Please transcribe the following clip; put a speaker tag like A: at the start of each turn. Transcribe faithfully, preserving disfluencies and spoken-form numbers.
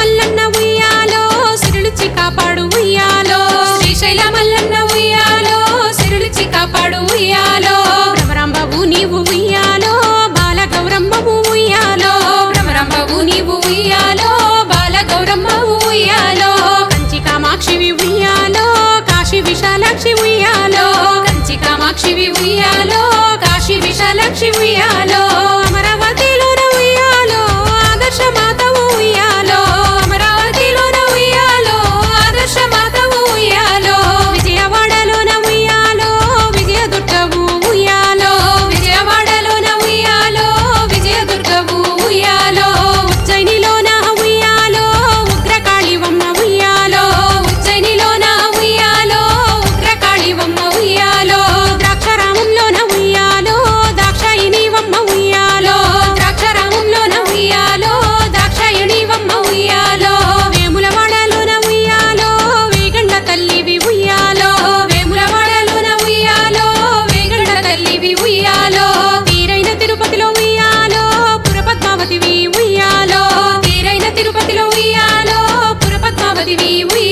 A: మల్లన్న ఉయ్యాలో సిరులిచి కాపాడు ఉయ్యాలో శ్రీశైల మల్లన్న ఉయ్యాలో సిరులిచి కాపాడు ఉయ్యాలో భ్రమరాంబవు నీవు ఉయ్యాలో బాల గౌరమ్మవు ఉయ్యాలో భ్రమరాంబవు నీవు ఉయ్యాలో బాల గౌరమ్మవు ఉయ్యాలో కంచి కామాక్షివి ఉయ్యాలో కాశీ విశాలాక్షి ఉయ్యాలో కంచి కామాక్షివి ఉయ్యాలో కాశీ విశాలాక్షి ఉయ్యాలో అమరావతిలోన ఉయ్యాలో ఆదర్శ మాతవు ఉయ్యాలో అమరావతిలోన ఉయ్యాలో ఆదర్శ మాతవు ఉయ్యాలో విజయవాడలోన ఉయ్యాలో విజయదుర్గవు ఉయ్యాలో విజయవాడలోన ఉయ్యాలో విజయదుర్గవు ఉయ్యాలో ఉజ్జయినిలోన ఉయ్యాలో ఉగ్రకాళివమ్మ ఉయ్యాలో ఉజ్జయినిలోన ఉయ్యాలో ఉగ్రకాళివమ్మ ఉయ్యాలో ద్రాక్షారామంలోన ఉయ్యాలో దాక్షాయినివమ్మ ఉయ్యాలో ద్రాక్షారామంలోన ఉయ్యాలో దాక్షాయినివమ్మ ఉయ్యాలో వేములవాడలోన ఉయ్యాలో వేగండ్ల తల్లివి ఉయ్యాలో వేములవాడలోన ఉయ్యాలో వేగండ్ల తల్లివి ఉయ్యాలో తీరైన తిరుపతిలో ఉయ్యాలో పురపద్మావతివి ఉయ్యాలో తీరైన తిరుపతిలో ఉయ్యాలో పురపద్మావతివి ఉయ్యాలో